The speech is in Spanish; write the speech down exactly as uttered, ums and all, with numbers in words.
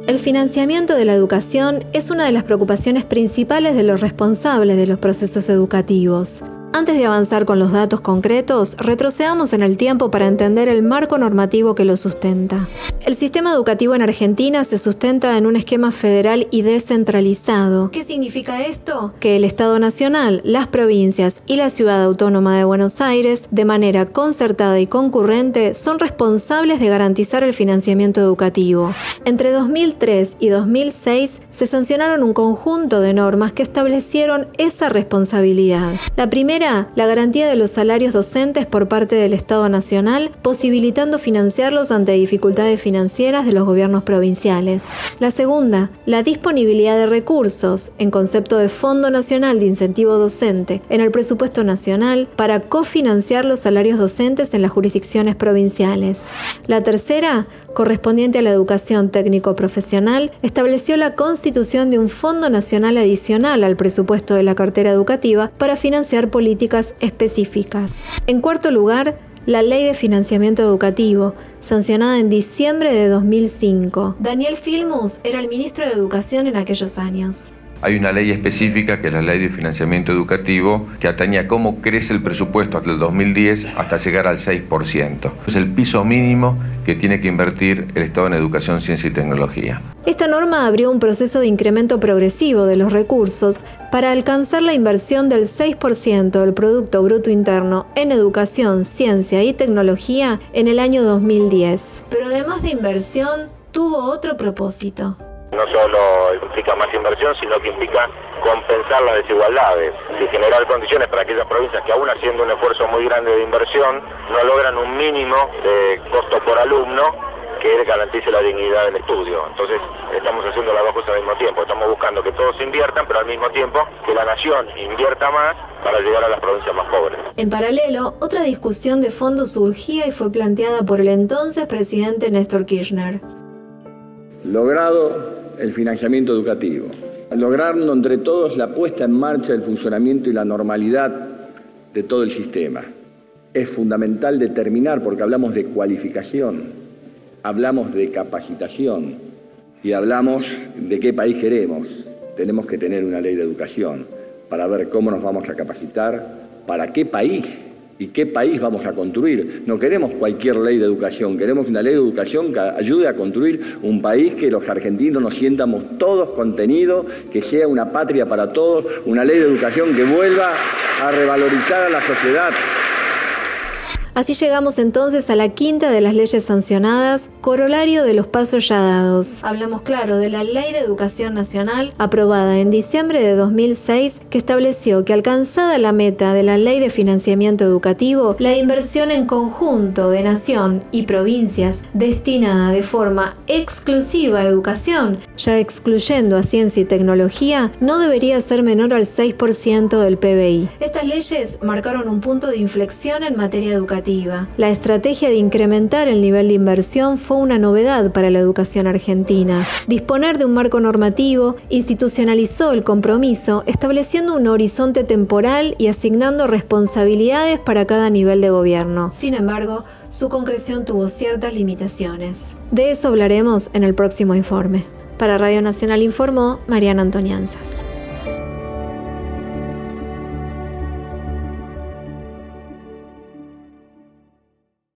El financiamiento de la educación es una de las preocupaciones principales de los responsables de los procesos educativos. Antes de avanzar con los datos concretos, retrocedamos en el tiempo para entender el marco normativo que lo sustenta. El sistema educativo en Argentina se sustenta en un esquema federal y descentralizado. ¿Qué significa esto? Que el Estado Nacional, las provincias y la Ciudad Autónoma de Buenos Aires, de manera concertada y concurrente, son responsables de garantizar el financiamiento educativo. Entre dos mil tres y dos mil seis se sancionaron un conjunto de normas que establecieron esa responsabilidad. La primera, la garantía de los salarios docentes por parte del Estado Nacional, posibilitando financiarlos ante dificultades financieras de los gobiernos provinciales. La segunda, la disponibilidad de recursos, en concepto de Fondo Nacional de Incentivo Docente, en el presupuesto nacional, para cofinanciar los salarios docentes en las jurisdicciones provinciales. La tercera, correspondiente a la educación técnico-profesional, estableció la constitución de un Fondo Nacional adicional al presupuesto de la cartera educativa para financiar políticas específicas. En cuarto lugar, la Ley de Financiamiento Educativo, sancionada en diciembre de dos mil cinco. Daniel Filmus era el ministro de Educación en aquellos años. Hay una ley específica, que es la Ley de Financiamiento Educativo, que atañe a cómo crece el presupuesto hasta el dos mil diez hasta llegar al seis por ciento. Es el piso mínimo que tiene que invertir el Estado en educación, ciencia y tecnología. Esta norma abrió un proceso de incremento progresivo de los recursos para alcanzar la inversión del seis por ciento del Producto Bruto Interno en educación, ciencia y tecnología en el año dos mil diez. Pero además de inversión, tuvo otro propósito. No solo implica más inversión, sino que implica compensar las desigualdades y generar condiciones para aquellas provincias que, aún haciendo un esfuerzo muy grande de inversión, no logran un mínimo de costo por alumno que garantice la dignidad del estudio. Entonces estamos haciendo las dos cosas al mismo tiempo. Estamos buscando que todos inviertan, pero al mismo tiempo que la nación invierta más para llegar a las provincias más pobres. En paralelo, otra discusión de fondo surgía y fue planteada por el entonces presidente Néstor Kirchner. Logrado el financiamiento educativo, logrando entre todos la puesta en marcha del funcionamiento y la normalidad de todo el sistema. Es fundamental determinar, porque hablamos de cualificación, hablamos de capacitación y hablamos de qué país queremos. Tenemos que tener una ley de educación para ver cómo nos vamos a capacitar, para qué país y qué país vamos a construir. No queremos cualquier ley de educación, queremos una ley de educación que ayude a construir un país que los argentinos nos sientamos todos contenidos, que sea una patria para todos, una ley de educación que vuelva a revalorizar a la sociedad. Así llegamos entonces a la quinta de las leyes sancionadas, corolario de los pasos ya dados. Hablamos, claro, de la Ley de Educación Nacional, aprobada en diciembre de dos mil seis, que estableció que, alcanzada la meta de la Ley de Financiamiento Educativo, la inversión en conjunto de nación y provincias destinada de forma exclusiva a educación, ya excluyendo a ciencia y tecnología, no debería ser menor al seis por ciento del P B I. Estas leyes marcaron un punto de inflexión en materia educativa. La estrategia de incrementar el nivel de inversión fue una novedad para la educación argentina. Disponer de un marco normativo institucionalizó el compromiso, estableciendo un horizonte temporal y asignando responsabilidades para cada nivel de gobierno. Sin embargo, su concreción tuvo ciertas limitaciones. De eso hablaremos en el próximo informe. Para Radio Nacional informó Mariana Antonianzas.